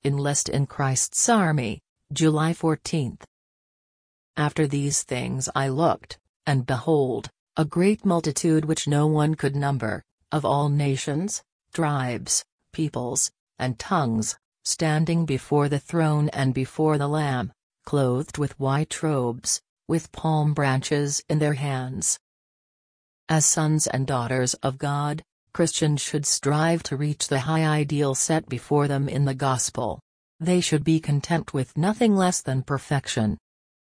Enlist in Christ's army, July 14. After these things I looked, and behold, a great multitude which no one could number, of all nations, tribes, peoples, and tongues, standing before the throne and before the Lamb, clothed with white robes, with palm branches in their hands. As sons and daughters of God, Christians should strive to reach the high ideal set before them in the gospel. They should be content with nothing less than perfection.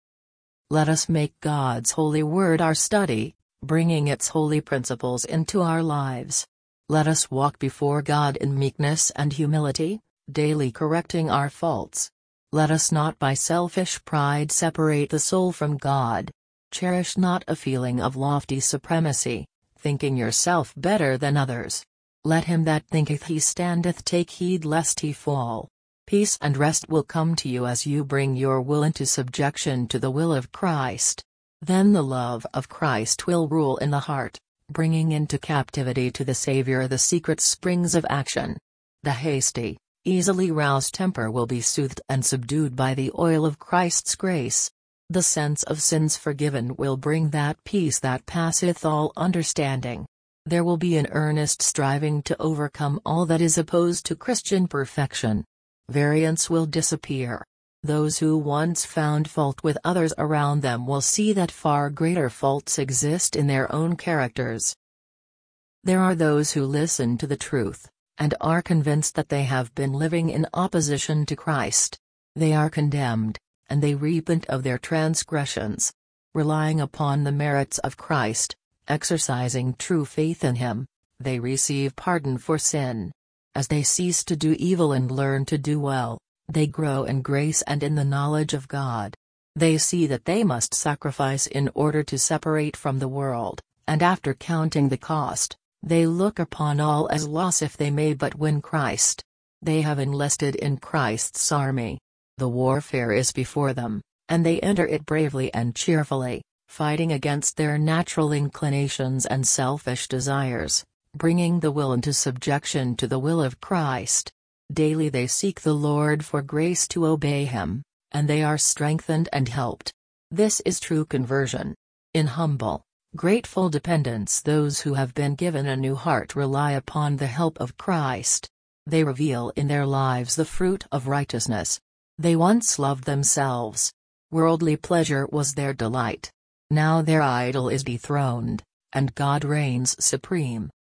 Let us make God's holy word our study, bringing its holy principles into our lives. Let us walk before God in meekness and humility, daily correcting our faults. Let us not by selfish pride separate the soul from God. Cherish not a feeling of lofty supremacy, thinking yourself better than others. Let him that thinketh he standeth take heed lest he fall. Peace and rest will come to you as you bring your will into subjection to the will of Christ. Then the love of Christ will rule in the heart, bringing into captivity to the Savior the secret springs of action. The hasty, easily roused temper will be soothed and subdued by the oil of Christ's grace. The sense of sins forgiven will bring that peace that passeth all understanding. There will be an earnest striving to overcome all that is opposed to Christian perfection. Variance will disappear. Those who once found fault with others around them will see that far greater faults exist in their own characters. There are those who listen to the truth, and are convinced that they have been living in opposition to Christ. They are condemned, and they repent of their transgressions. Relying upon the merits of Christ, exercising true faith in Him, they receive pardon for sin. As they cease to do evil and learn to do well, they grow in grace and in the knowledge of God. They see that they must sacrifice in order to separate from the world, and after counting the cost, they look upon all as loss if they may but win Christ. They have enlisted in Christ's army. The warfare is before them, and they enter it bravely and cheerfully, fighting against their natural inclinations and selfish desires, bringing the will into subjection to the will of Christ. Daily they seek the Lord for grace to obey Him, and they are strengthened and helped. This is true conversion. In humble, grateful dependence those who have been given a new heart rely upon the help of Christ. They reveal in their lives the fruit of righteousness. They once loved themselves. Worldly pleasure was their delight. Now their idol is dethroned, and God reigns supreme.